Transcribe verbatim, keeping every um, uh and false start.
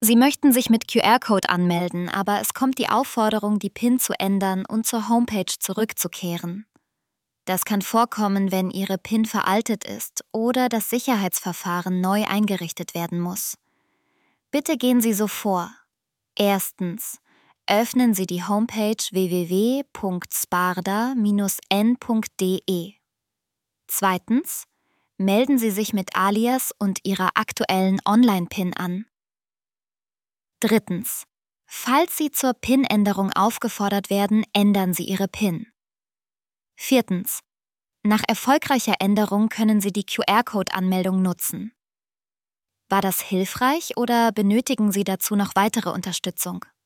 Sie möchten sich mit Q R-Code anmelden, aber es kommt die Aufforderung, die PIN zu ändern und zur Homepage zurückzukehren. Das kann vorkommen, wenn Ihre PIN veraltet ist oder das Sicherheitsverfahren neu eingerichtet werden muss. Bitte gehen Sie so vor. Erstens. Öffnen Sie die Homepage w w w punkt sparda Bindestrich n punkt d e. Zweitens. Melden Sie sich mit Alias und Ihrer aktuellen Online-PIN an. Drittens. Falls Sie zur PIN-Änderung aufgefordert werden, ändern Sie Ihre PIN. Viertens. Nach erfolgreicher Änderung können Sie die Q R-Code-Anmeldung nutzen. War das hilfreich oder benötigen Sie dazu noch weitere Unterstützung?